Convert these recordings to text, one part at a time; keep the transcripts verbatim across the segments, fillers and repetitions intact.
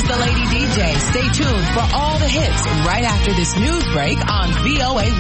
the Lady D J. Stay tuned for all the hits right after this news break on V O A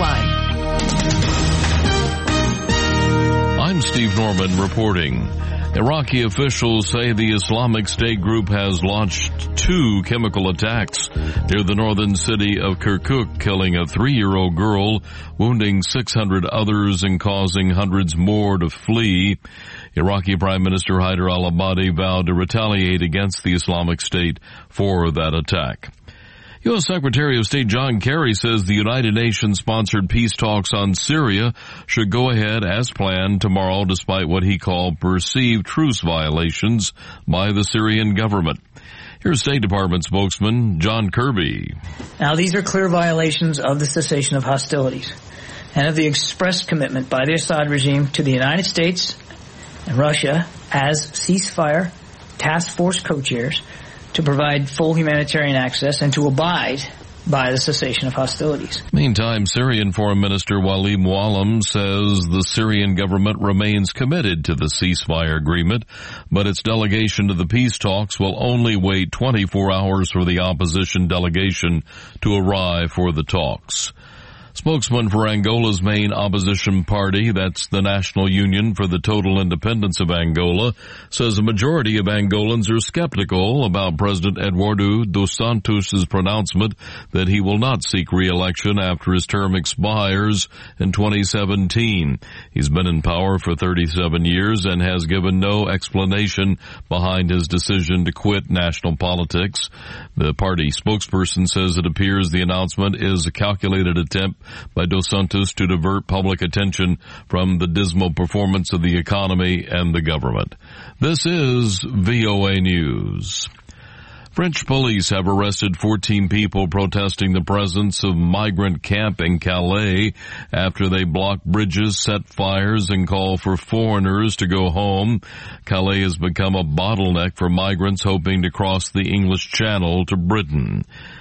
one. I'm Steve Norman reporting. Iraqi officials say the Islamic State group has launched two chemical attacks near the northern city of Kirkuk, killing a three-year-old girl, wounding six hundred others, and causing hundreds more to flee. Iraqi Prime Minister Haider al-Abadi vowed to retaliate against the Islamic State for that attack. U S Secretary of State John Kerry says the United Nations-sponsored peace talks on Syria should go ahead as planned tomorrow, despite what he called perceived truce violations by the Syrian government. Here's State Department spokesman John Kirby. Now, these are clear violations of the cessation of hostilities and of the expressed commitment by the Assad regime to the United States and Russia as ceasefire task force co-chairs to provide full humanitarian access and to abide by the cessation of hostilities. Meantime, Syrian Foreign Minister Walid Muallim says the Syrian government remains committed to the ceasefire agreement, but its delegation to the peace talks will only wait twenty-four hours for the opposition delegation to arrive for the talks. Spokesman for Angola's main opposition party, that's the National Union for the Total Independence of Angola, says a majority of Angolans are skeptical about President Eduardo dos Santos' pronouncement that he will not seek re-election after his term expires in twenty seventeen. He's been in power for thirty-seven years and has given no explanation behind his decision to quit national politics. The party spokesperson says it appears the announcement is a calculated attempt by Dos Santos to divert public attention from the dismal performance of the economy and the government. This is V O A News. French police have arrested fourteen people protesting the presence of migrant camp in Calais after they blocked bridges, set fires, and called for foreigners to go home. Calais has become a bottleneck for migrants hoping to cross the English Channel to Britain.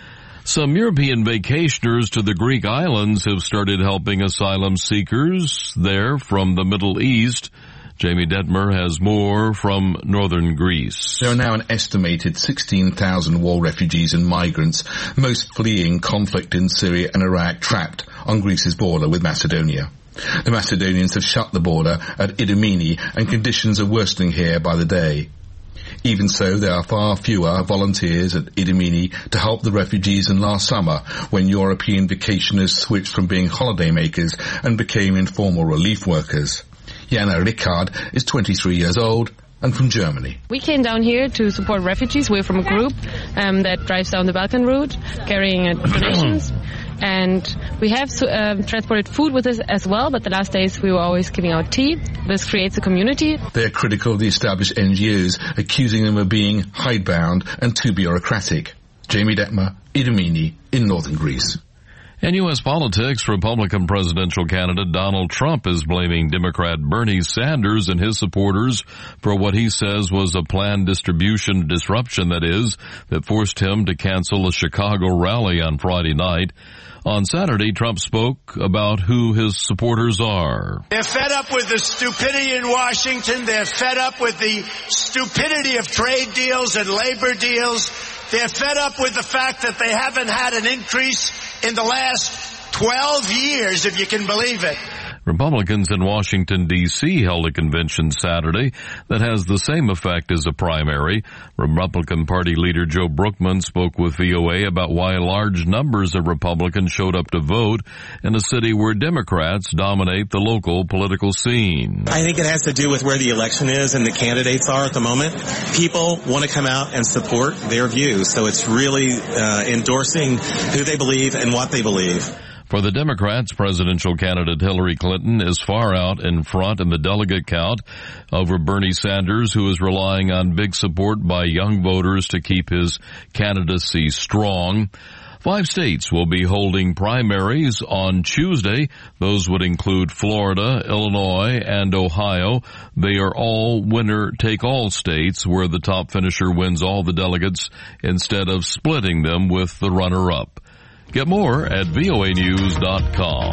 Some European vacationers to the Greek islands have started helping asylum seekers there from the Middle East. Jamie Detmer has more from northern Greece. There are now an estimated sixteen thousand war refugees and migrants, most fleeing conflict in Syria and Iraq, trapped on Greece's border with Macedonia. The Macedonians have shut the border at Idomeni, and conditions are worsening here by the day. Even so, there are far fewer volunteers at Idomeni to help the refugees than last summer, when European vacationers switched from being holidaymakers and became informal relief workers. Jana Rickard is twenty-three years old and from Germany. We came down here to support refugees. We're from a group um, that drives down the Balkan route, carrying uh, donations. And we have uh, transported food with us as well, but the last days we were always giving out tea. This creates a community. They are critical of the established N G Os, accusing them of being hidebound and too bureaucratic. Jamie Detmer, Idomeni, in northern Greece. In U S politics, Republican presidential candidate Donald Trump is blaming Democrat Bernie Sanders and his supporters for what he says was a planned distribution disruption, that is, that forced him to cancel a Chicago rally on Friday night. On Saturday, Trump spoke about who his supporters are. They're fed up with the stupidity in Washington. They're fed up with the stupidity of trade deals and labor deals. They're fed up with the fact that they haven't had an increase in the last twelve years, if you can believe it. Republicans in Washington, D C held a convention Saturday that has the same effect as a primary. Republican Party leader Joe Brookman spoke with V O A about why large numbers of Republicans showed up to vote in a city where Democrats dominate the local political scene. I think it has to do with where the election is and the candidates are at the moment. People want to come out and support their views, so it's really uh, endorsing who they believe and what they believe. For the Democrats, presidential candidate Hillary Clinton is far out in front in the delegate count over Bernie Sanders, who is relying on big support by young voters to keep his candidacy strong. Five states will be holding primaries on Tuesday. Those would include Florida, Illinois, and Ohio. They are all winner-take-all states where the top finisher wins all the delegates instead of splitting them with the runner-up. Get more at V O A news dot com.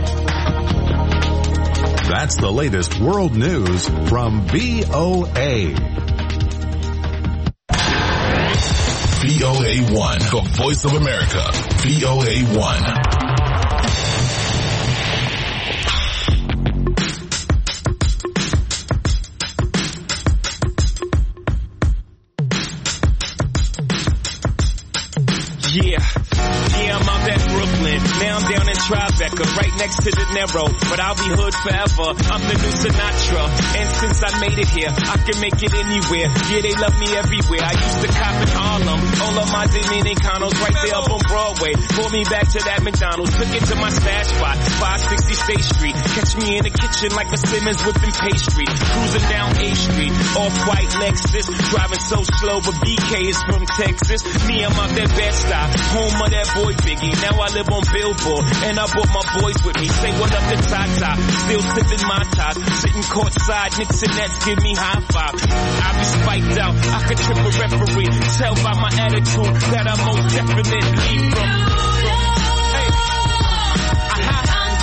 That's the latest world news from V O A. V O A one. The Voice of America. V O A one. Yeah, yeah, I'm out at Brooklyn. Now I'm down in Tribeca, right next to the Narrow. But I'll be hood forever. I'm the new Sinatra. And since I made it here, I can make it anywhere. Yeah, they love me everywhere. I used to cop in Harlem. All of my Dominicanos right there up on Broadway. Pulled me back to that McDonald's. Took it to my stash spot, five sixty State Street. Catch me in the kitchen like a Simmons whipping pastry. Cruising down A Street, off-white Lexus. Driving so slow, but B K is from Texas. Me, I'm out there Bed-Stuy, home of that boy Biggie. Now I live on Billboard, and I brought my boys with me. Say what up to Tata, still sipping my ties. Sitting courtside, Knicks and Nets give me high five. I be spiked out, I could trip a referee. Tell by my attitude that I most definitely from. Hey, aha.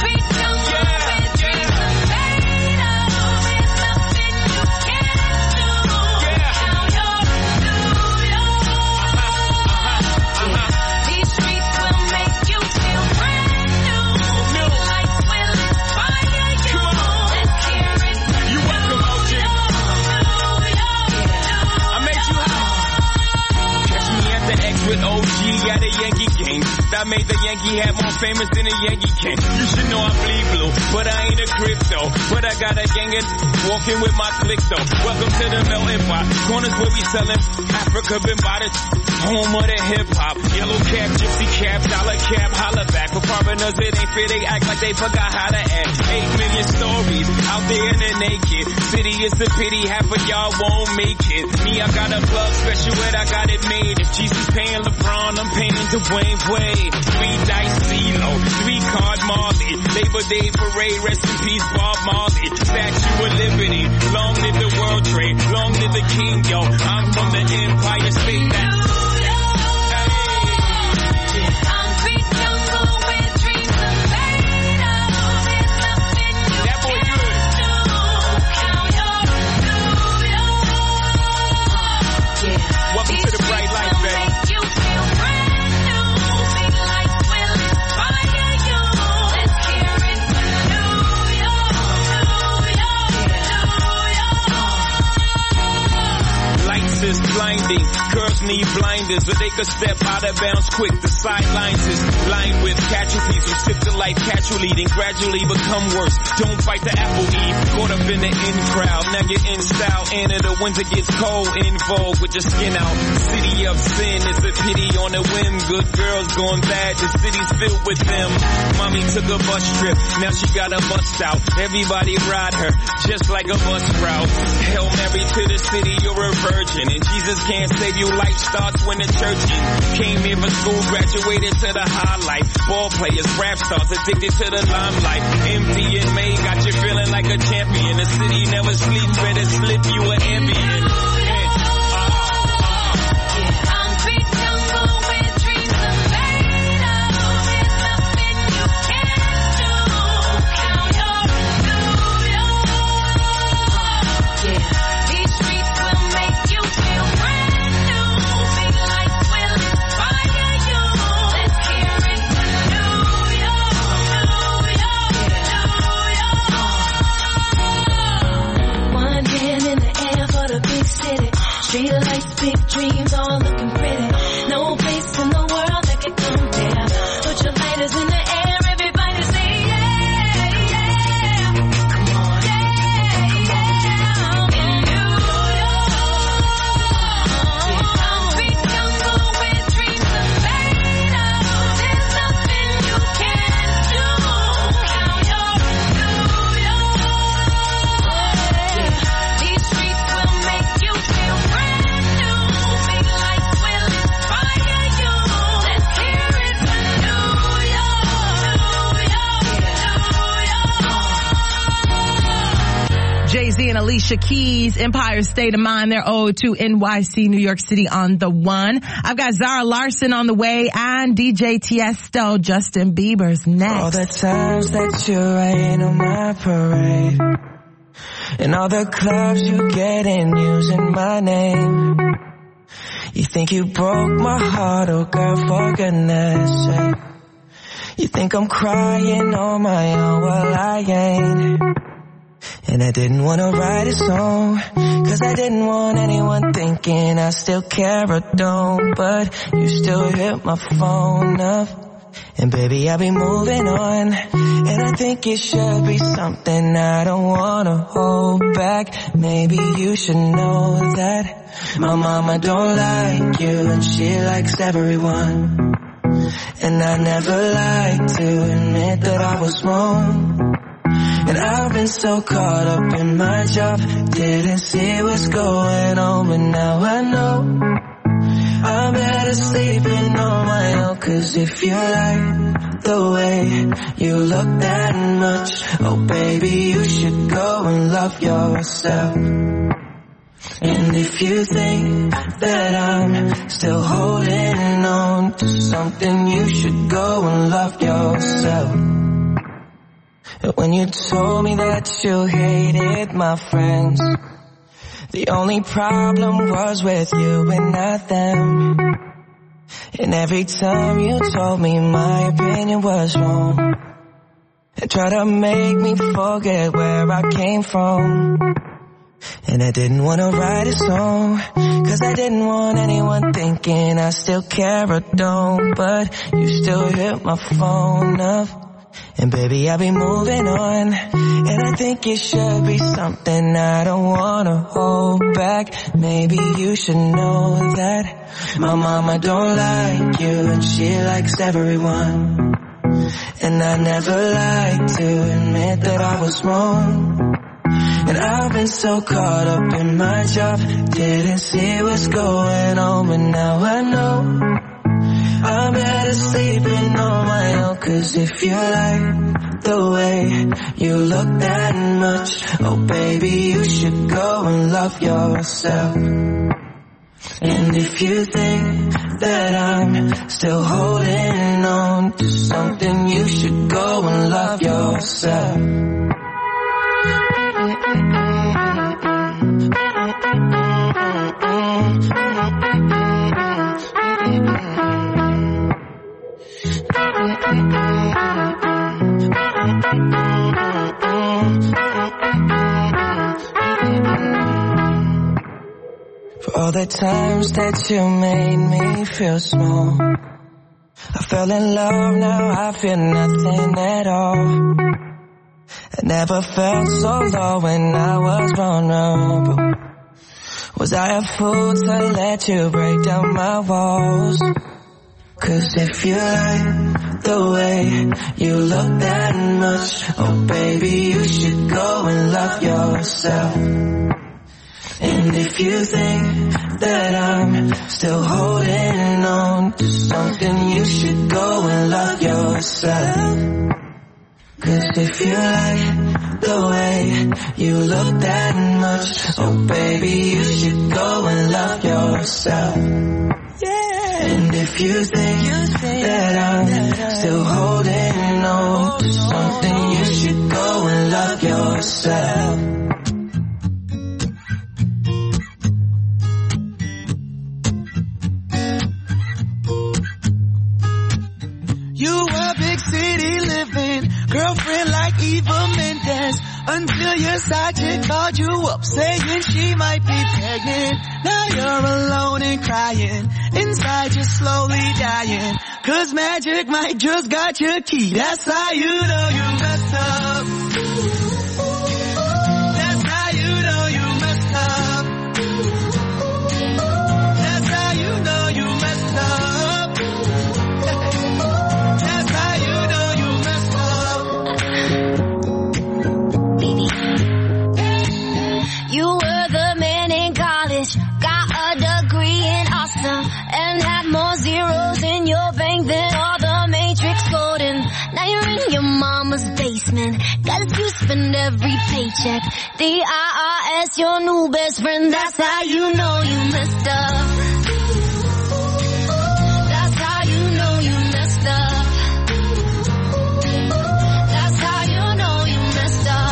With O G at a Yankee game. That made the Yankee hat more famous than a Yankee can. You should know I bleed blue, but I ain't a crypto. But I got a gang of walking with my click though. Welcome to the melting pot. Corners where we selling Africa been by the home of the hip hop. Yellow cap, gypsy cap, dollar cap, holla back. For foreigners it ain't fair, they act like they forgot how to act. Eight million stories out there in the naked city. It's a pity half of y'all won't make it. Me, I got a plug special and I got it made. If Jesus paying LeBron, I'm paying Dwayne Wade. Three dice CeeLo, three card Marley. Labor Day parade, rest in peace Bob Marley. Statue of Liberty, long live the World Trade, long live the King, yo. I'm from the Empire State. That's welcome to the bright light, baby. Is blinding. Girls need blinders, but they could step out of bounds quick. The sidelines is lined with casualties who sip the life casually, then gradually become worse. Don't fight the apple eve, caught up in the in crowd. Now you're in style, and in the winter gets cold, in vogue with your skin out. City of sin is a pity on a whim. Good girls going bad, the city's filled with them. Mommy took a bus trip, now she got a bust out. Everybody ride her, just like a bus route. Hail Mary to the city, you're a virgin. And Jesus can't save you, life starts when the church ends. Came here for school, graduated to the highlight. Ball players, rap stars, addicted to the limelight. Empty in May, got you feeling like a champion. The city never sleeps, better slip you an ambient. Street lights, big dreams, all looking pretty. No place in the world that could compare. Put your lighters in the air, everybody say yeah, yeah. Come on, yeah, come on. In New York, concrete jungle where dreams are made of. There's nothing you can't do. Count your New York. These streets will make you feel brand new. Big lights will inspire you. Let's hear it for New York, New York, New York. Jay-Z and Alicia Keys, Empire State of Mind, their ode to N Y C, New York City on the one. I've got Zara Larsson on the way and D J Tiesto, Justin Bieber's next. All the times that you rain on my parade, and all the clubs you get in using my name. You think you broke my heart, oh girl, for goodness sake. You think I'm crying on my own, well I ain't. And I didn't wanna write a song, cause I didn't want anyone thinking I still care or don't. But you still hit my phone up, and baby I'll be moving on. And I think it should be something I don't wanna hold back. Maybe you should know that my mama don't like you, and she likes everyone. And I never liked to admit that I was wrong. And I've been so caught up in my job, didn't see what's going on, but now I know I'm better sleeping on my own. Cause if you like the way you look that much, oh baby, you should go and love yourself. And if you think that I'm still holding on to something, you should go and love yourself. When you told me that you hated my friends, the only problem was with you and not them. And every time you told me my opinion was wrong, and tried to make me forget where I came from. And I didn't want to write a song, cause I didn't want anyone thinking I still care or don't. But you still hit my phone up, and baby I'll be moving on. And I think it should be something I don't wanna hold back. Maybe you should know that my mama don't like you, and she likes everyone. And I never liked to admit that I was wrong. And I've been so caught up in my job, didn't see what's going on, but now I know I'm better sleeping on my own. Cause if you like the way you look that much, oh baby, you should go and love yourself. And if you think that I'm still holding on to something, you should go and love yourself. For all the times that you made me feel small, I fell in love, now I feel nothing at all. I never felt so low when I was vulnerable. Was I a fool to let you break down my walls? Cause if you like the way you look that much, oh baby, you should go and love yourself. And if you think that I'm still holding on to something, you should go and love yourself. Cause if you like the way you look that much, oh baby, you should go and love yourself. Yeah. And if you think that I'm still holding on to something, you should go and love yourself. You were big city living, girlfriend like Eva Mendes, until your side chick called you up saying she might be pregnant. Now you're alone and crying, inside you're slowly dying, cause magic might just got your key. That's how you know you messed up. That's how you know you messed up. That's how you know you messed up. You were the man in college, got a degree in awesome, and had more zeros in your bank than all the Matrix coding. Now you're in your mama's basement, cause you spend every paycheck. The I R S, your new best friend, that's how you know you messed up. That's how you know you messed up. That's how you know you messed up.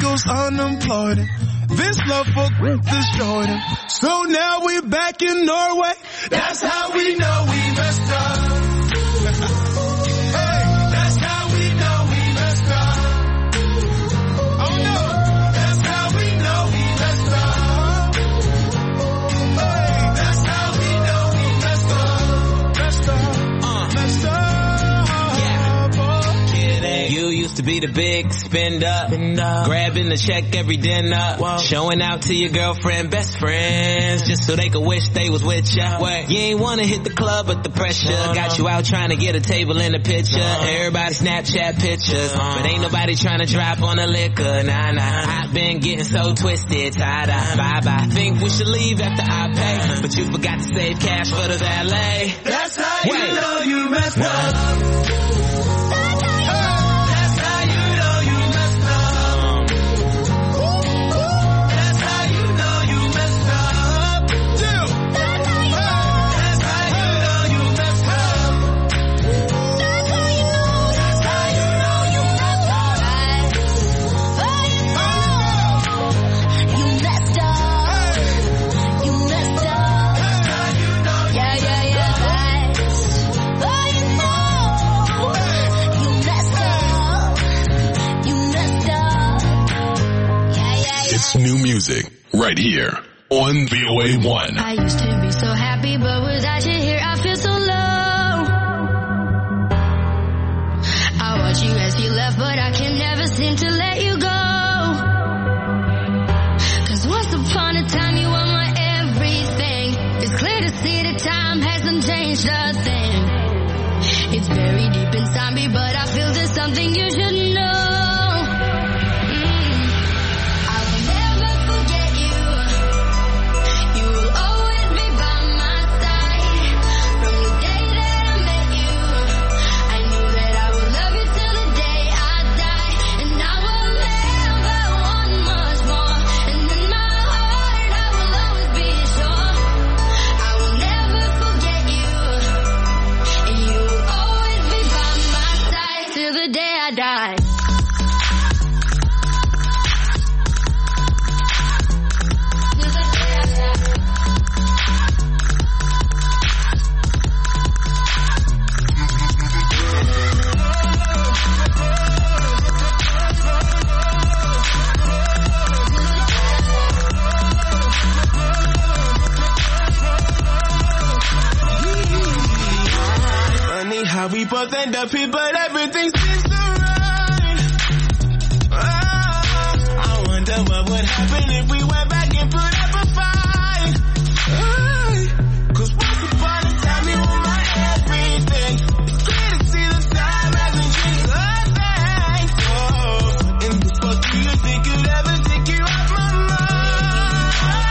goes unemployed. This love for destroyed him. So now we're back in Norway. That's how we know we messed up. Hey, that's how we know we messed up. Oh no, that's how we know we messed up. Hey, that's how we know we messed up. Messed up, uh, messed up. You used to be the big spend up, grabbing the check every dinner, whoa. Showing out to your girlfriend, best friends, just so they could wish they was with ya. Wait. You ain't wanna hit the club, but the pressure no, got no. you out trying to get a table in the picture. No. Everybody Snapchat pictures, no. but ain't nobody trying to drop on the liquor. Nah, nah. I've been getting so twisted, tied up. Bye bye. Think we should leave after I pay, but you forgot to save cash for the valet. That's how Wait. you know you messed Whoa. up. New music right here on V O A one. I used to be so happy, but without you here, I feel so low. I watch you as you left, but I can never seem to let you go. Cause once upon a time, you were my everything. It's clear to see that time hasn't changed a thing. It's very deep inside me, but I feel there's something you should know. We both end up here, but everything seems to right. Oh, I wonder what would happen if we went back and put up a fight. Oh, Cause once upon a time you were my everything. It's clear to see the time hasn't changed a thing. Oh, and the fuck do you think could ever take you off my mind?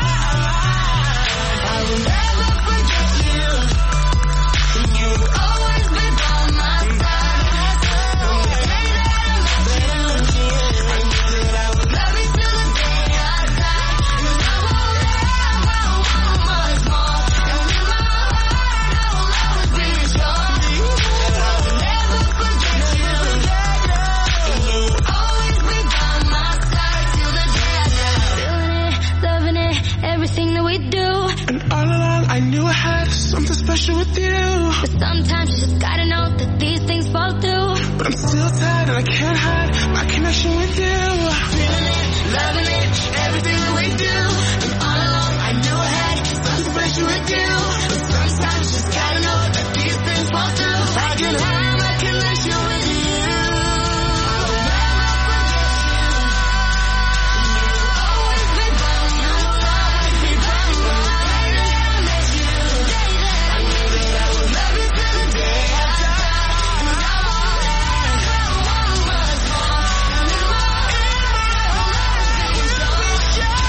I will never forget you. And you will always be by my side. From the day that I met you, I knew that I would love you till the day I die. And I won't ever want much more. And in my heart I will always be sure that I will never forget you. And you will always be by my side till the day I die. Feeling it, loving it, everything that we do. And all along I knew I had something special with you. But sometimes you just gotta know that these things fall through. But I'm still tired and I can't hide my connection with you. Feeling it, loving it, everything that we do. And all along I knew I had something special with you. But sometimes you just gotta know that these things fall through. I can hide my connection with you. I will never forget you. And you will always be by my side. Be by my side. The day that I met you, I knew that I would love you till the day I die. And I won't ever want much more. And in my heart I will always be sure.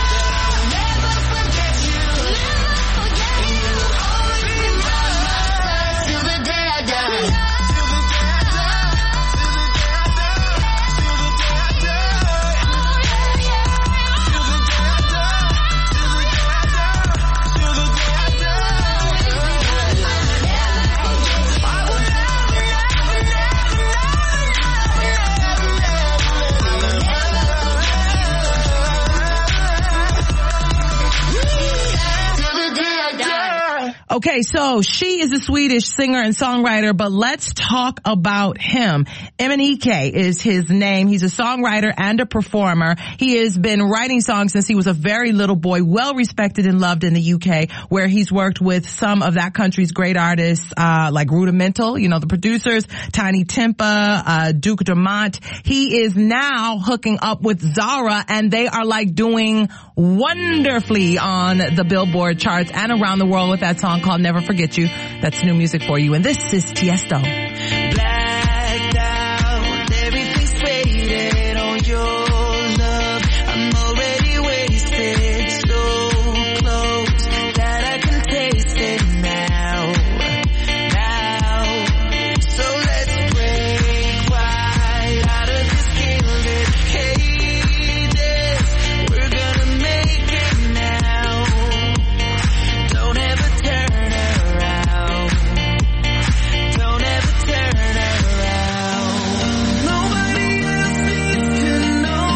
Okay, so she is a Swedish singer and songwriter, but let's talk about him. Emenike is his name. He's a songwriter and a performer. He has been writing songs since he was a very little boy, well respected and loved in the U K, where he's worked with some of that country's great artists, uh, like Rudimental, you know, the producers, Tiny Tempa, uh, Duke Dumont. He is now hooking up with Zara, and they are like doing wonderfully on the Billboard charts and around the world with that song called Never Forget You. That's new music for you. And this is Tiesto. Blacked out, everything's faded on your love. I'm already wasted, so close that I can taste it now. Now, so let's break right out of this gilded cages. We're gonna make it now. Don't ever turn around. Don't ever turn around. Nobody else needs to know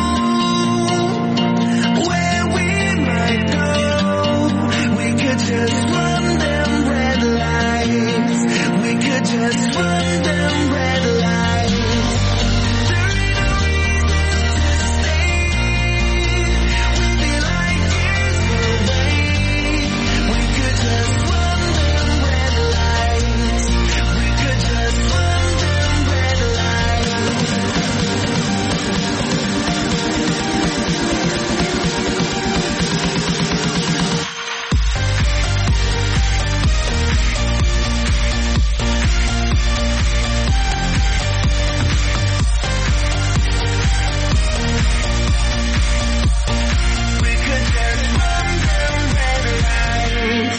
where we might go. We could just run them red lights. We could just run them red lights. There ain't no reason to stay. We feel like years away. We could just run them red lights. We could just run them red lights. We could just run them red lights.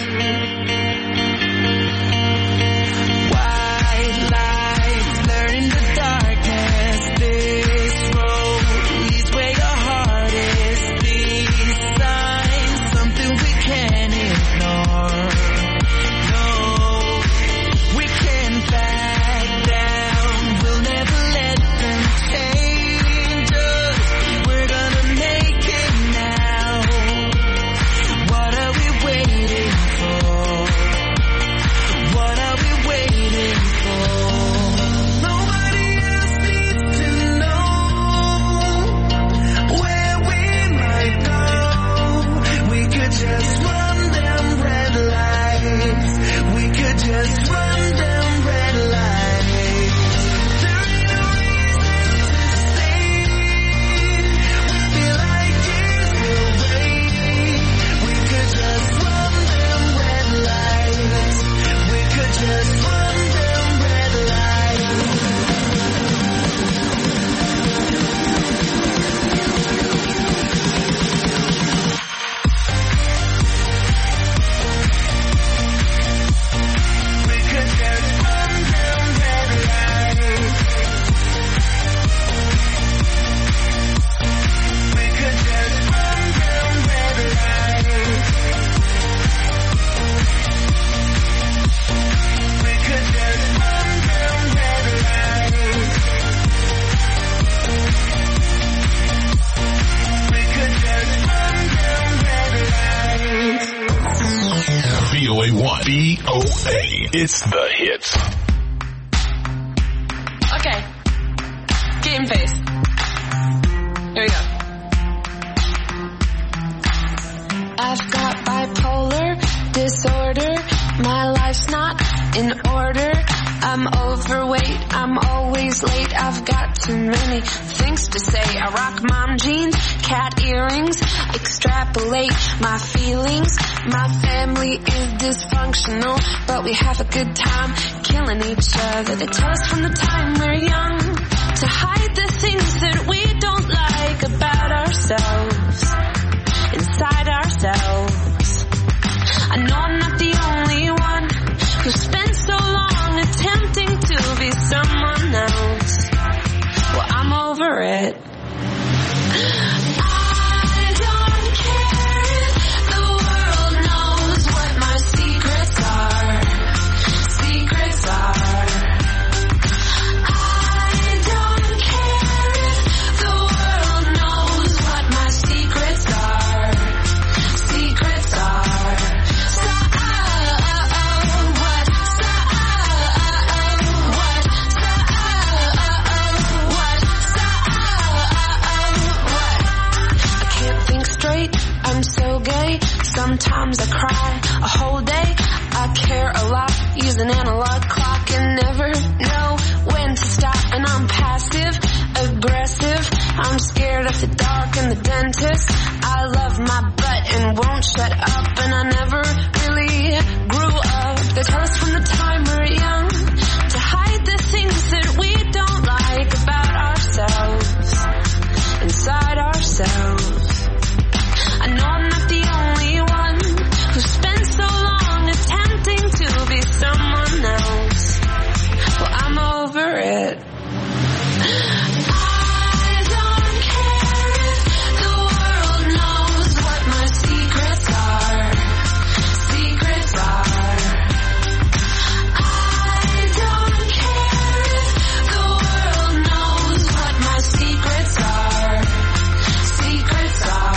White lights blurring the darkness. This road leads where your heart is. These signs, something we can't ignore. No, we can't back down. We'll never let them change us. We're gonna make it now. What are we waiting for? What are we waiting for? Nobody else needs to know where we might go. We could just run them red lights. We could just run them red lights. There ain't no reason to stay. We feel like years away. We could just run them red lights. We could just run them red lights. We could just run them red lights. We could just run them red lights. We could just run them red lights. We could just run them red lights. V O A one. V O A. It's the hits. Okay. Game face. Here we go. I've got bipolar disorder. My life's not in order. I'm overweight. I'm always late. I've got too many things to say. I rock mom jeans, cat earrings, extrapolate my feelings. My family is dysfunctional, but we have a good time killing each other. They tell us from the time we're young to hide the things that we don't like about ourselves, inside ourselves. I know I'm not the only one who spent so long attempting to be someone else. Well, I'm over it. I don't care if the world knows what my secrets are. Secrets are. I don't care if the world knows what my secrets are. sometimes I cry. A whole day, I care a lot. Use an analog clock and never know when to stop. And I'm passive, aggressive. I'm scared of the dark and the dentist. I love my butt and won't shut up. And I never really grew up. They tell us from the time we're young to hide the things that we don't like about ourselves, inside ourselves. I know I'm not the only one who spent so long attempting to be someone else. Well, I'm over it. I don't care if the world knows what my secrets are. Secrets are. I don't care if the world knows what my secrets are. Secrets are.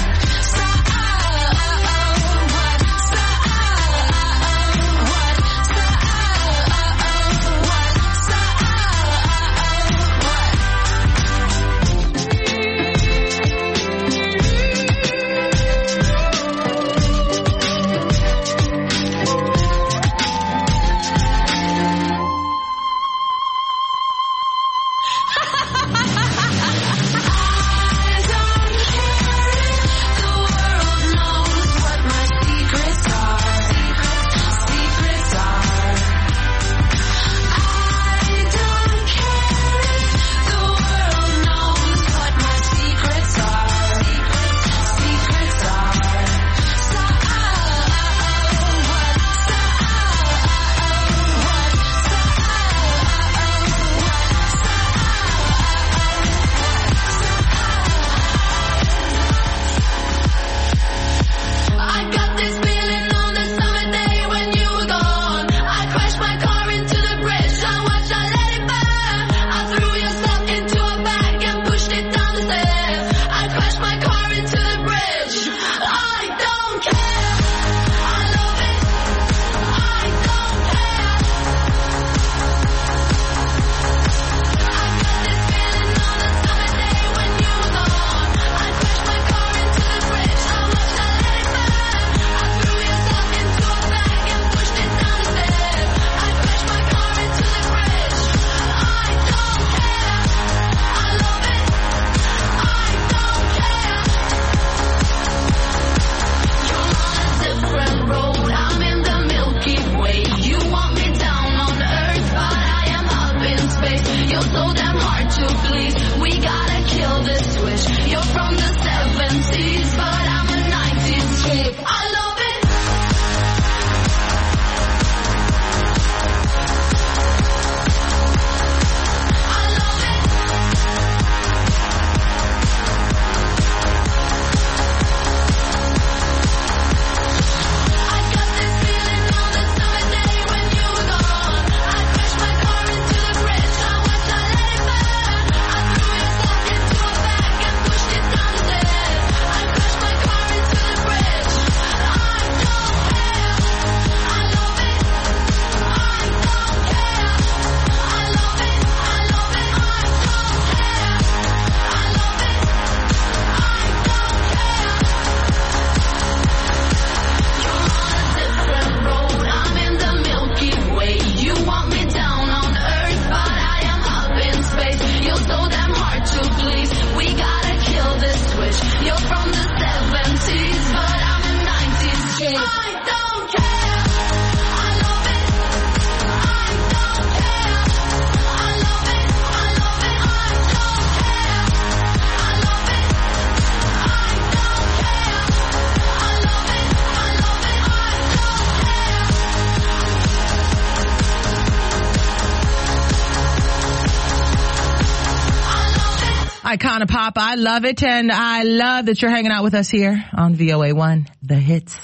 Icona Pop, I love it, and I love that you're hanging out with us here on V O A one, The Hits.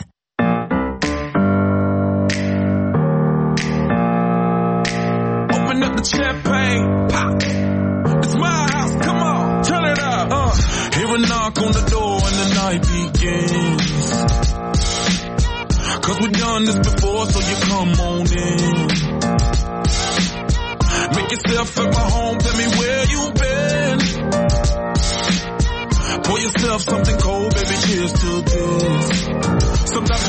Open up the champagne, pop. It's my house, come on, turn it up. Uh, hear a knock on the door and the night begins. Cause we've done this before, so you come on in. Make yourself at my home, tell me where you been. Pour yourself something cold, baby, cheers to this. Sometimes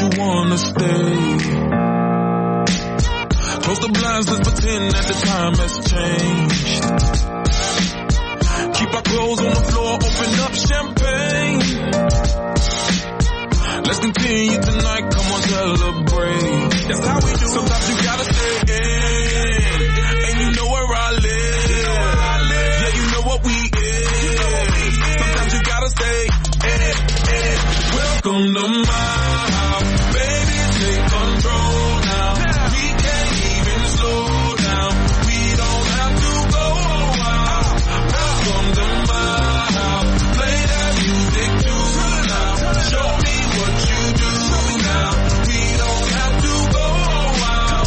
you wanna stay. Close the blinds, let's pretend that the time has changed. Keep our clothes on the floor, open up champagne. Let's continue tonight, come on, celebrate. That's how we do. Sometimes you gotta stay in, and you know where I live. Yeah, you know what we is. Sometimes you gotta stay in, in. Welcome to my house, baby, take control now. We can't even slow down. We don't have to go out. Welcome to my house, play that music too loud. Show me what you do now. We don't have to go out.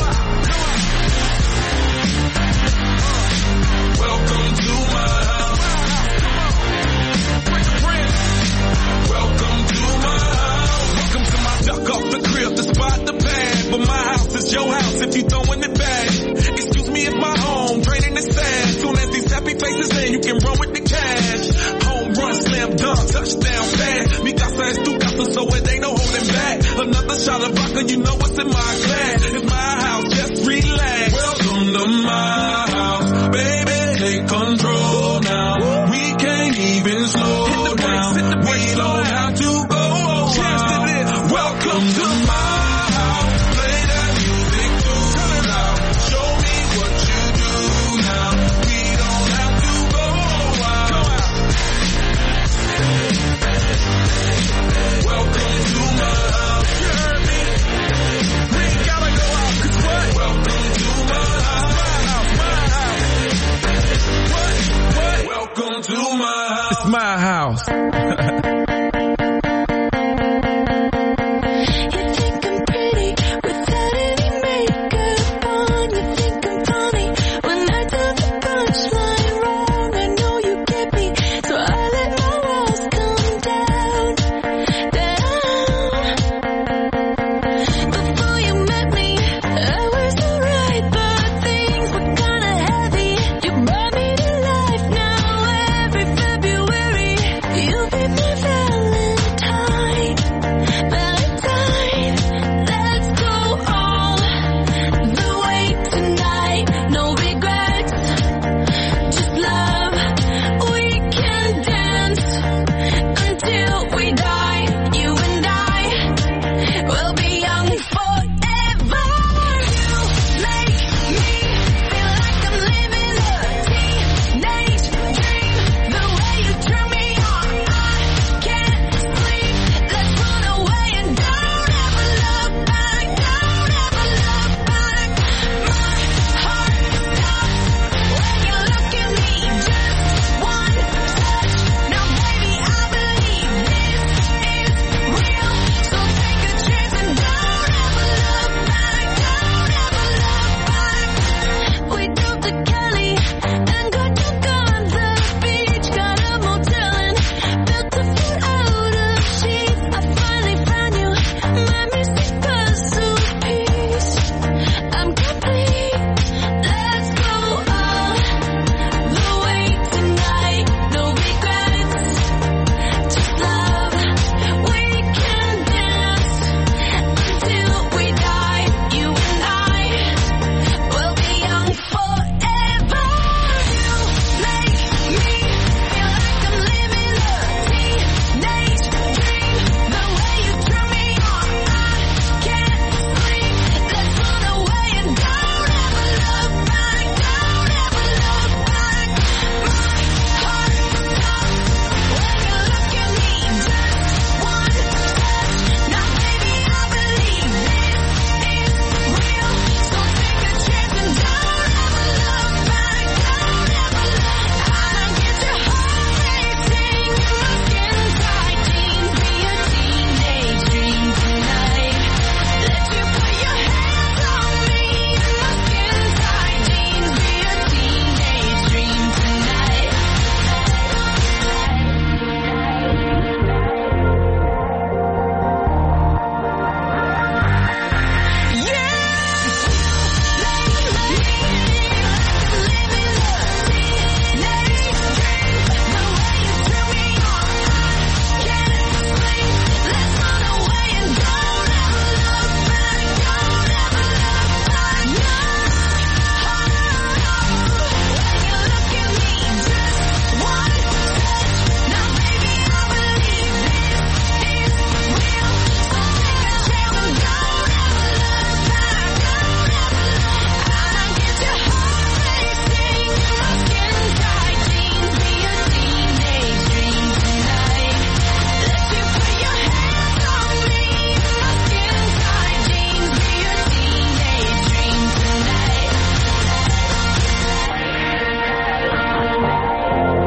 Welcome to my house. Welcome to my house. Welcome to my duck off the crib, the spot, the bag. But my house is your house if you throwing it back. Excuse me, it's my home, draining the sand. Soon as these happy faces in, you can run with the cash. Home run, slam dunk, touchdown pass. Mi casa es tu casa, so it ain't no holding back. Another shot of vodka, you know what's in my glass. It's my house, just relax. Welcome to my house, baby, take control now. We can't even slow down. We don't have to go out. Welcome to my house, play that music too loud. Show me what you do now. We don't have to go out. Welcome to my house. You heard me? We ain't gotta go out, 'cause what? Welcome to my house. My house, my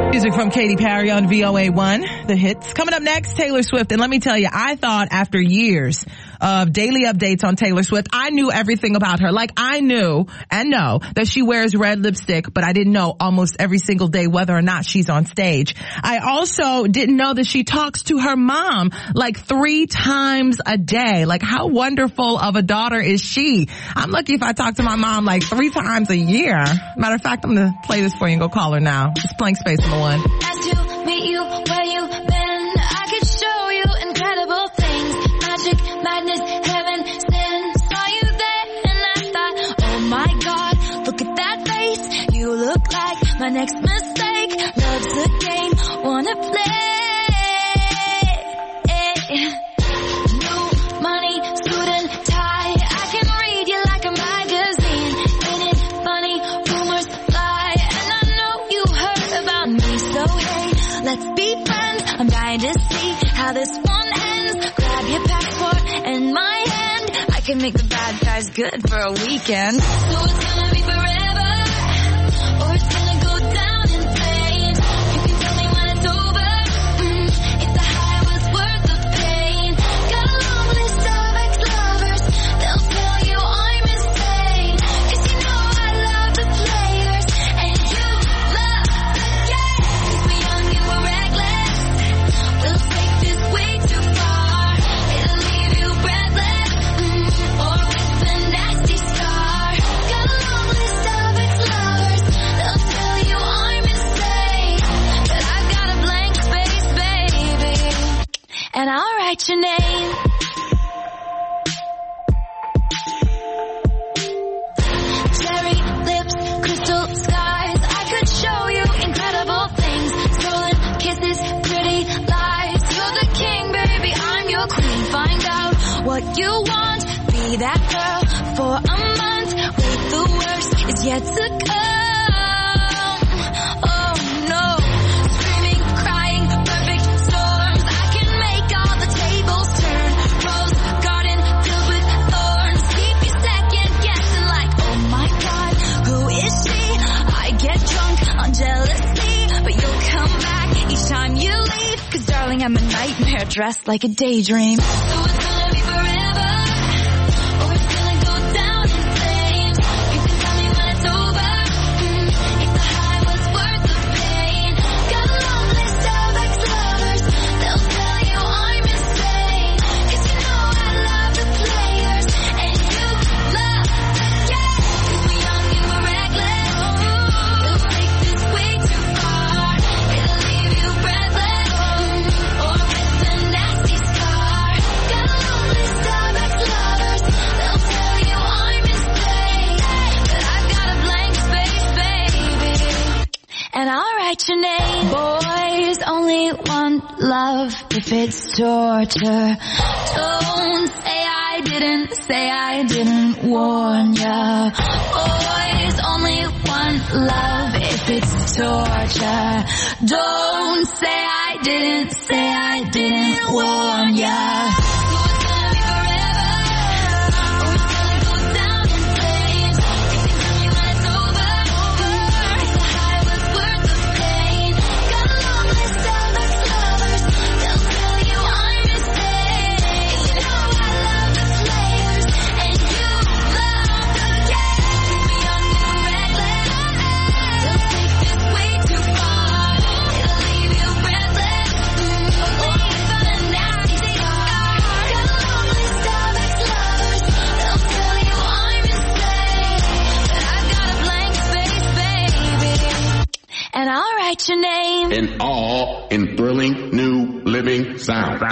Music from Katy Perry on V O A one, the hits. Coming up next, Taylor Swift. And let me tell you, I thought after years of daily updates on Taylor Swift, I knew everything about her. Like, I knew and know that she wears red lipstick, but I didn't know almost every single day whether or not she's on stage. I also didn't know that she talks to her mom like three times a day. Like, how wonderful of a daughter is she? I'm lucky if I talk to my mom like three times a year. Matter of fact, I'm going to play this for you and go call her now. It's Blank Space number one. As to meet you where you've been, I could show you incredible things. Magic, madness, heaven, sin. Saw you there and I thought, oh my God, look at that face. You look like my next mistake. Love's a game, wanna play. New money, suit and tie. I can read you like a magazine. Ain't it funny? Rumors fly, and I know you heard about me. So hey, let's be friends. I'm dying to see how this one ends. Grab your passport and my hand. I can make the bad guys good for a weekend. So it's gonna be forever, or it's gonna go down in flames. You can tell me when it's over, mm, if the high was worth the pain. Got a long list of ex-lovers, they'll tell you I'm insane. 'Cause you know I love the players, and you love the game. 'Cause we're young and we're reckless, we'll take this way too far. It'll leave you breathless, mm, or with a nasty scar. Got a long list of ex-lovers, they'll tell you I'm insane. But I've got a blank space, baby, and I'll write your name. Cherry lips, crystal skies. I could show you incredible things. Stolen kisses, pretty lies. You're the king, baby, I'm your queen. Find out what you want. Be that girl for a month. Wait, the worst is yet to come. Oh no. Screaming, crying, perfect storms. I can make all the tables turn. Rose garden filled with thorns. Keep you second guessing like, oh my God, who is she? I get drunk on jealousy, but you'll come back each time you leave. 'Cause darling, I'm a nightmare dressed like a daydream. So it's gonna be forever, or it's gonna go down in flames. You can tell me when it's over, mm, if the high was worth the pain. Got a long list of ex-lovers, they'll tell you I'm insane. 'Cause you know I love the players, and you love the game. 'Cause we're young and we're reckless, we'll take this way too far. It'll leave you breathless, mm, or with a nasty scar. Got a long list of ex-lovers, they'll tell you I'm insane. But I've got a blank space, baby, and I'll write your name. Boys only want love if it's torture. Don't say I didn't, say I didn't warn ya. Boys only want love if it's torture. Don't say I didn't, say I didn't warn ya. So it's gonna be forever, or it's gonna go down in flames. You can tell me when it's over, if the high was worth the pain. Got a long list of ex-lovers, they'll tell you I'm insane. You know I love the players, and you love the game. 'Cause we're young and reckless, they'll take this way too far. It'll leave you breathless, mm, or with a nasty scar. Got a long list of ex-lovers, they'll tell you I'm insane. But I've got a blank space, baby, and I'll write your name. And all in thrilling new living sound.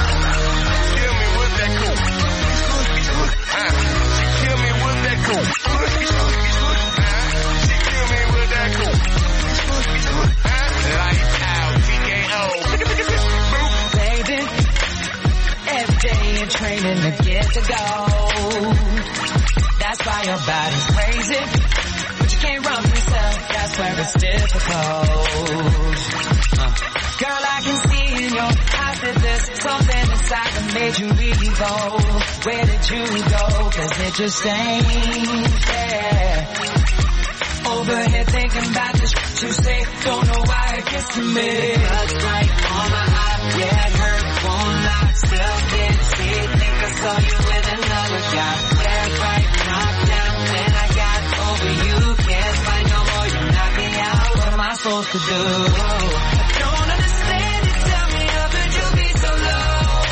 Baby, every day you're training to get the gold. That's why your body's crazy, but you can't run from yourself. That's where it's difficult. Uh. Girl, I can see in your eyes that there's something inside that made you really go. Where did you go? 'Cause it just ain't there. Over here thinking about this what you say, don't know why it gets to me. Looks like on my eye, yeah, it hurt, won't lie, still didn't see it, think I saw you with another guy. Yeah, right, knocked down, when I got over you, can't fight no more, you knock me out, what am I supposed to do? I don't understand it, tell me how could you be so low?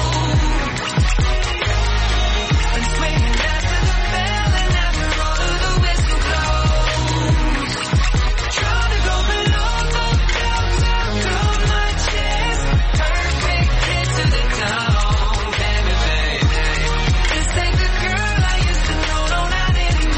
Been swinging after the bell and after all of the whistle blows, trying to go below, go down, down through my chest, perfect hit to the dome, damn it baby, this ain't the girl I used to know, no not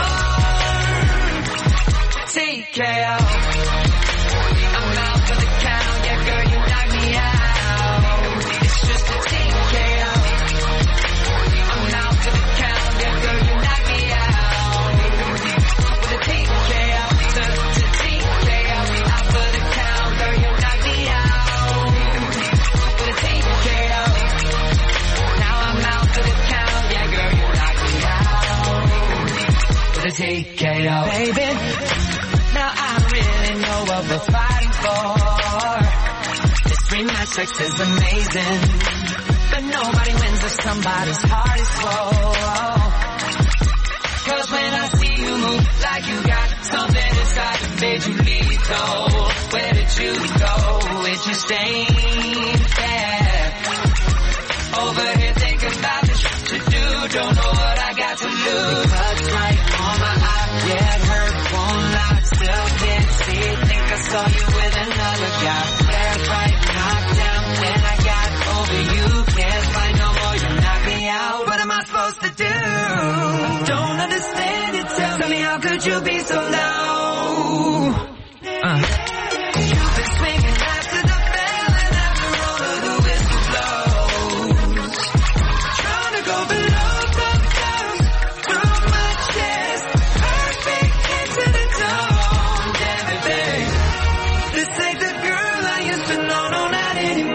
anymore. T K O, I'm out for the count, yeah girl you knock me out, it's just a T K O, I'm out for the count, yeah girl you knock me out, with a T K O, to, to T K O, out for the count, girl you knock me out, with a T K O, now I'm out for the count, yeah girl you knock me out, with a T K O, baby, now I really know what we're fighting for. This rematch sex is amazing, but nobody wins if somebody's heart is full. Cause when I see you move like you got something inside that made you lethal, where did you go? Did you stay there? Over here thinking about the shit to do, don't know what I got to lose. Looks like on my eye, yeah it hurt, won't lie, still can't see it, think I saw you with another guy. Yeah right, knocked down, when I got over you, can't fight no more, you knock me out, what am I supposed to do? I don't understand it, tell me how could you be so low? Uh. You've been swinging after the bell and after all of the whistle blows, trying to go below, go down through my chest, perfect hit to the dome, damn it babe, this ain't the girl I used to know, no not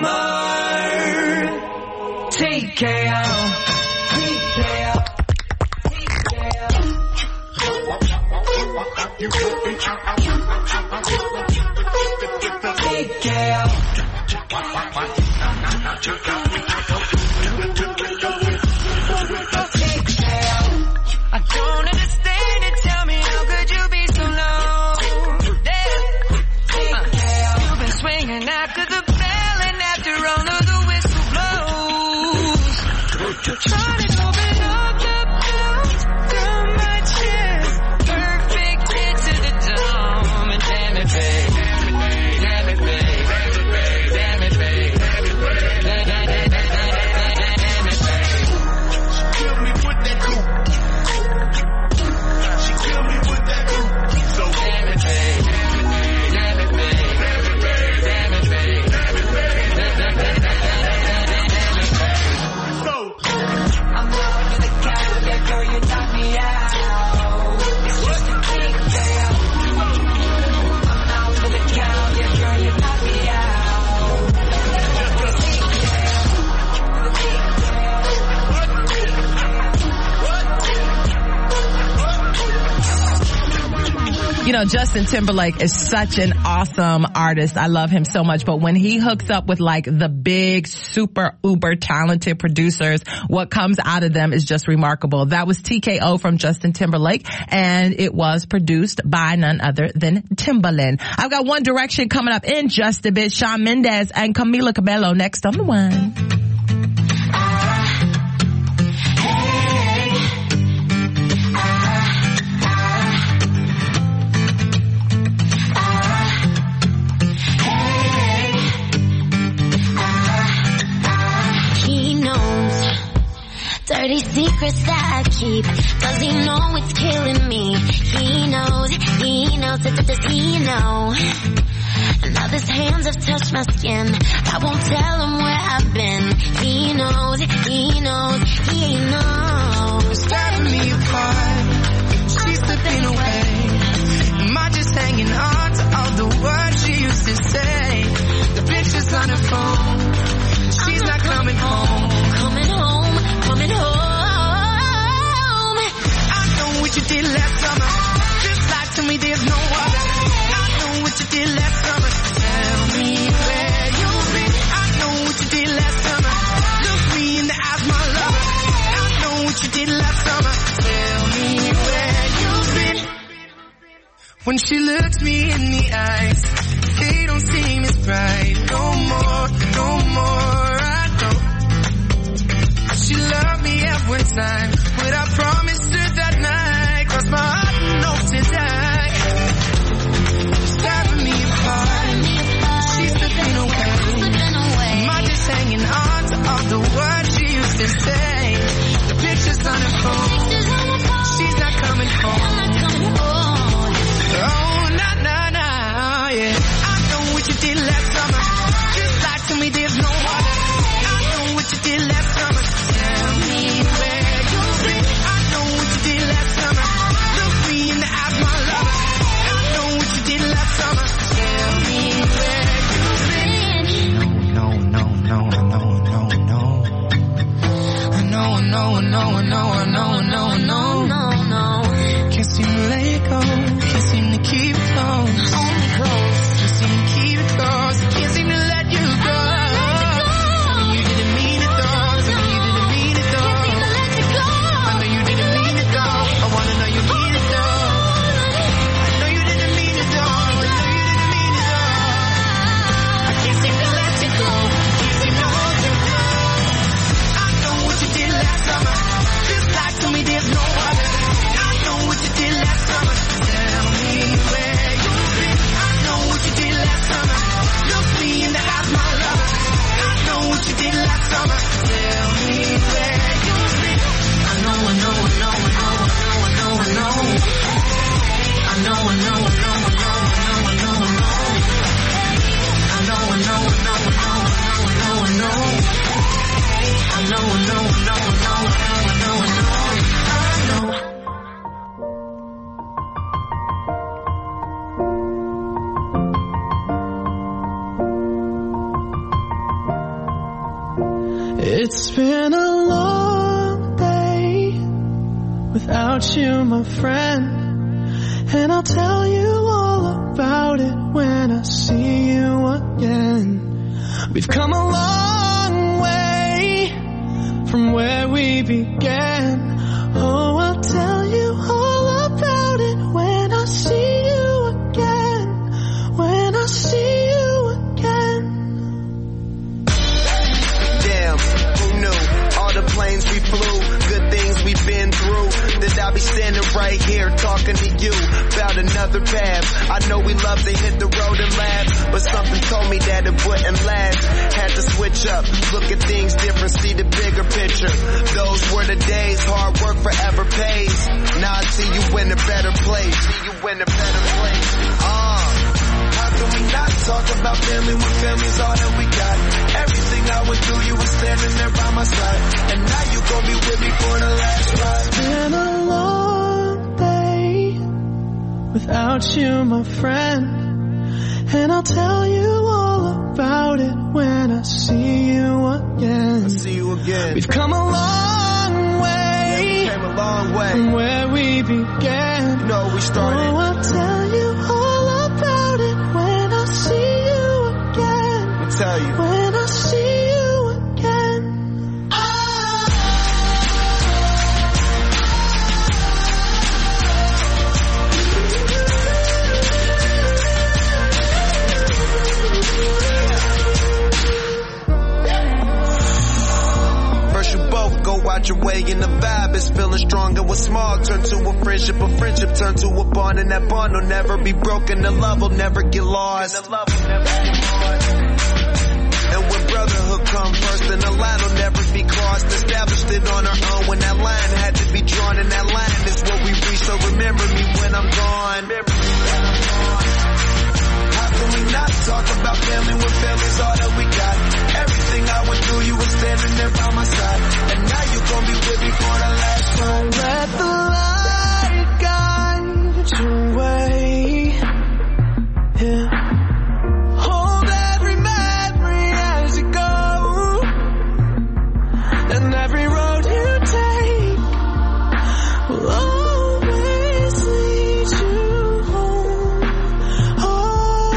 anymore. T K O, T K O, T K O. I don't understand it, tell me how could you be so low? Yeah. Uh, you've been swinging after the bell and after all of the whistle blows, trying to go below, up, down, through my chest, perfect hit to the dome, and damn it babe, damn it babe, damn it babe, damn it babe, she killed me with that coupe, she killed me with that coupe, so damn it babe, damn it babe, damn it babe, damn it babe, damn it babe, damn it babe, so I'm out for the count, yeah girl you knock me out, it's just a T K O, I'm out for the count, yeah girl you knock me out, it's just a T K You know, Justin Timberlake is such an awesome artist. I love him so much. But when he hooks up with like the big, super, uber talented producers, what comes out of them is just remarkable. That was T K O from Justin Timberlake, and it was produced by none other than Timbaland. I've got One Direction coming up in just a bit. Shawn Mendes and Camila Cabello next on The One. Dirty secrets that I keep, does he know it's killing me? He knows, he knows, does he know? Now his hands have touched my skin, I won't tell him where I've been. He knows, he knows, he knows. Tearing me apart, she's slipping away. Am I just hanging on to all the words she used to say? The pictures on her phone, she's not coming home. Coming home, coming home. I know what you did last summer, just lie to me, there's no other. I know what what you did last summer. Tell me where you've been. I know what you did last summer. Look me in the eyes, my lover. I know what you did last summer. Tell me where you've been. When she looks me in the eyes, they don't seem as bright. No more, no more, I know. She loved me every time, but I promised her that night, crossed my heart and hoped to die. It's tearing me apart. She's slipping away. Am I just hanging on to all the words she used to say? The picture's on her phone. She's not coming home. Oh, nah, nah, nah, yeah. I know what you did last summer. Just lie to me, there's no other. I know what you did last summer. Tell me where you've been. I know what you did last summer. Look me in the eyes, my lover. I know what you did last summer. Tell me where you've been. No, no, no, no, no, no. I know, I know, I know, I know, I know, I know, I know, no, no. Can't seem to let it go. Can't seem to keep it close. Only close. Can't seem to keep it close. Can't seem to let you go. I know you didn't mean it though. I know you didn't mean it though. I know you didn't mean it though. I wanna know you mean it though. I know you didn't mean it though. I know you didn't mean it though. I can't seem to let you go. Can't seem to hold you close. I know what you did last summer. Just lie to me, there's no other. I know what you did last summer. Tell me where you've been. I know what you did last summer. Look me in the eyes, my lover. I know what you did last summer. Tell me where you've been. I know, I know, I know, I know, I know, I know, I know. I know, I know, I know, I know, I know, I know, I know. I know, I know, I know, I know, I know, I know, I know. I know, I know, I know, I know, I know, I know, I know. It's been a long day without you, my friend, and I'll tell you all about it when I see you again. We've come a long way from where we began. Oh, I'll tell you all about it when I see you again, when I see you again. Damn, who knew? All the planes we flew, good things we've been through. That I'll be standing right here talking to you about another path. I know we love to hit the road and laugh, but something told me that it wouldn't last. Had to switch up, look at things different, see the bigger picture. Those were the days, hard work forever pays. Now I see you in a better place. See you in a better place. Uh, how can we not talk about family when family's all that we got? Everything I went through, you were standing there by my side, and now you gon' be with me for the last ride. It's been a long day without you, my friend, and I'll tell you all about it when I see you again. I see you again. We've come a long way, yeah, we came a long way from where we began. You know we started. Oh, I'll tell you all about it when I see you again. I'll tell you. When I see you again. First you both go out your way and the vibe is feeling strong, and what's small turn to a friendship, a friendship turn to a bond, and that bond will never be broken, the love will never get lost. And the love will never get lost. And when brotherhood come first, then the line will never be crossed. Established it on our own when that line had to be drawn, and that line is what we reach, so remember me when I'm gone. How can we not talk about family when family's all that we got? Everything I went through, you were standing there by my side, and now you gon' be with me for the last time. Let the light guide your way. Yeah. Hold every memory as you go, and every road you take will always lead you home. Oh,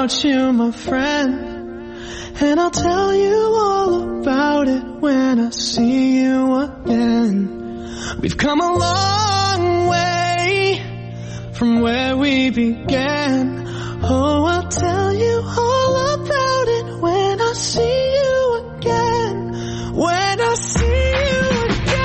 without you, my friend. And I'll tell you all about it when I see you again. We've come a long way from where we began. Oh, I'll tell you all about it when I see you again. When I see you again.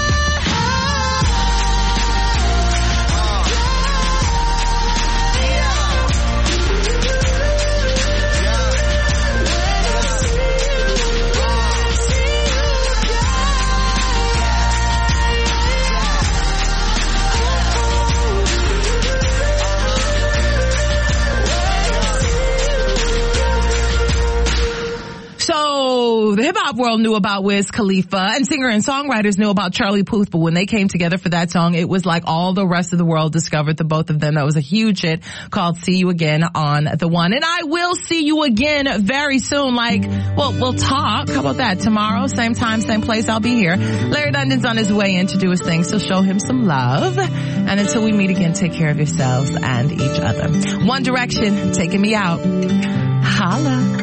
The hip hop world knew about Wiz Khalifa, and singer and songwriters knew about Charlie Puth, but when they came together for that song, it was like all the rest of the world discovered the both of them. That was a huge hit called See You Again on The One. And I will see you again very soon. Like, well, we'll talk. How about that? Tomorrow, same time, same place, I'll be here. Larry London's on his way in to do his thing, so show him some love. And until we meet again, take care of yourselves and each other. One Direction, taking me out. Holla.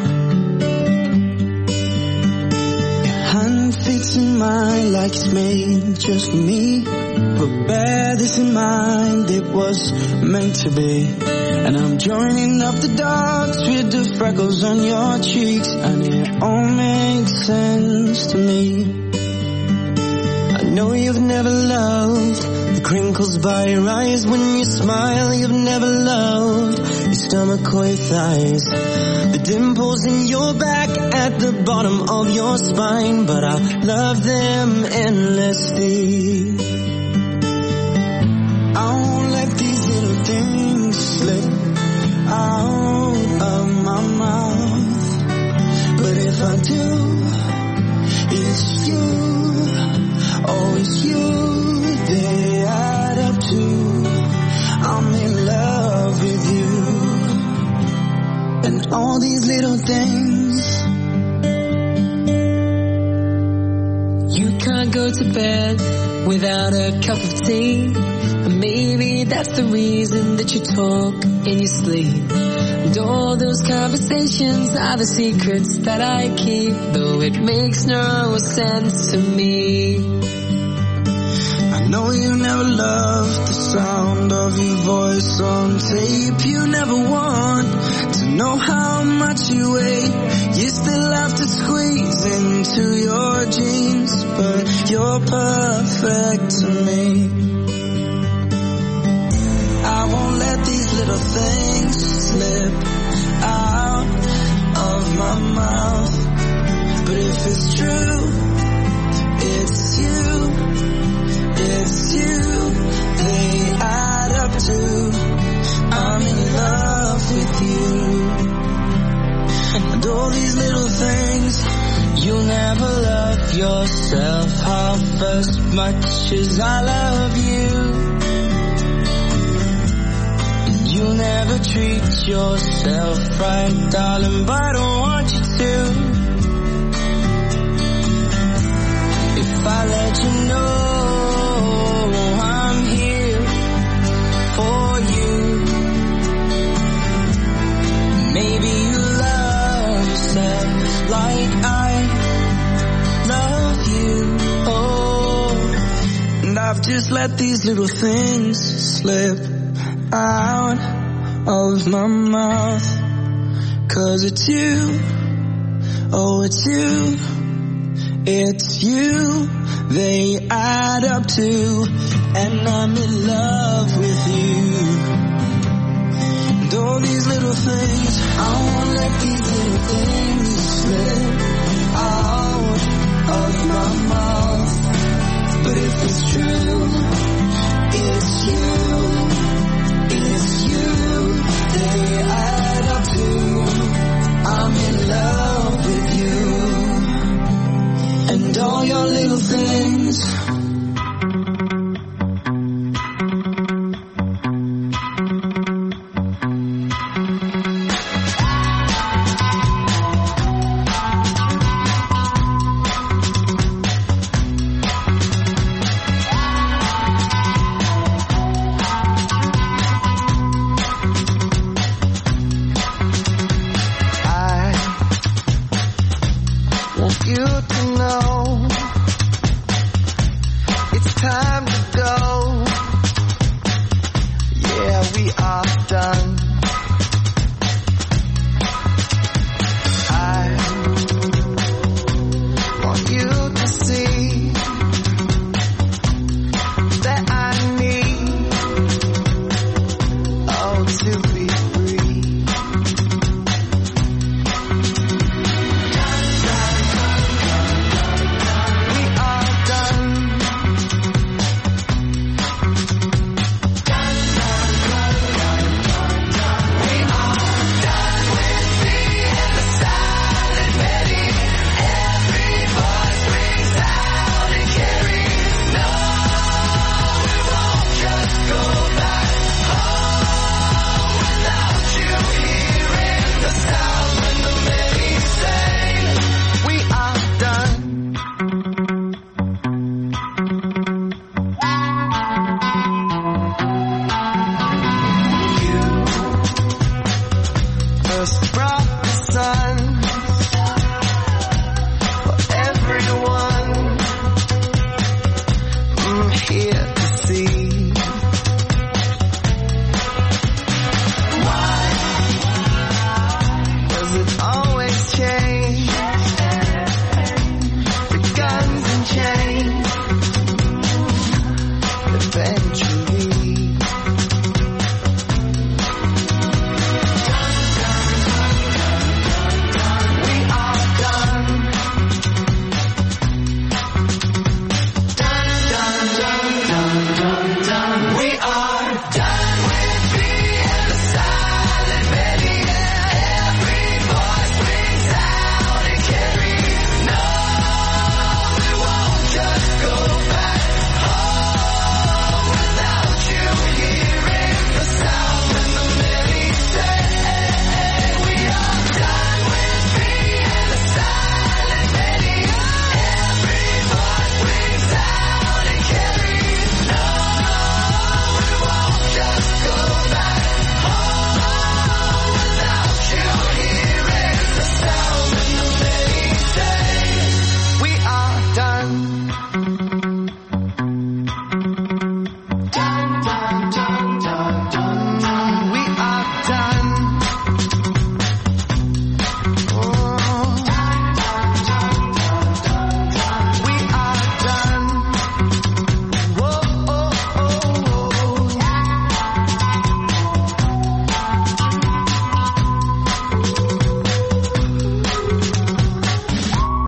Fits in mine like it's made just for me. But bear this in mind, it was meant to be. And I'm joining up the dots with the freckles on your cheeks, and it all makes sense to me. I know you've never loved the crinkles by your eyes when you smile. You've never loved your stomach or your thighs, the dimples in your back at the bottom of your spine. But I love them endlessly. I won't let these little things slip out of my mouth. But if I do, it's you, oh it's you, they add up to I'm in love with you. And all these little things. You can't go to bed without a cup of tea. And maybe that's the reason that you talk in your sleep. And all those conversations are the secrets that I keep, though it makes no sense to me. I know you never loved the sound of your voice on tape. You never want to know how much you weigh. You still have to squeeze into your jeans, but you're perfect to me. I won't let these little things slip out of my mouth. But if it's true, it's you. It's you, they add up to I'm in love with you. And all these little things, you'll never love yourself half as much as I love you. And you'll never treat yourself right, darling, but I don't want you to. If I let you know maybe you love yourself like I love you, oh. And I've just let these little things slip out of my mouth. Cause it's you, oh it's you, it's you, they add up to, and I'm in love with you. And all these little things, I won't let these little things slip out of my mouth. But if it's true, it's you, it's you, they add up to, I'm in love with you. And all your little things. want you to know it's time to go. Yeah, we are done.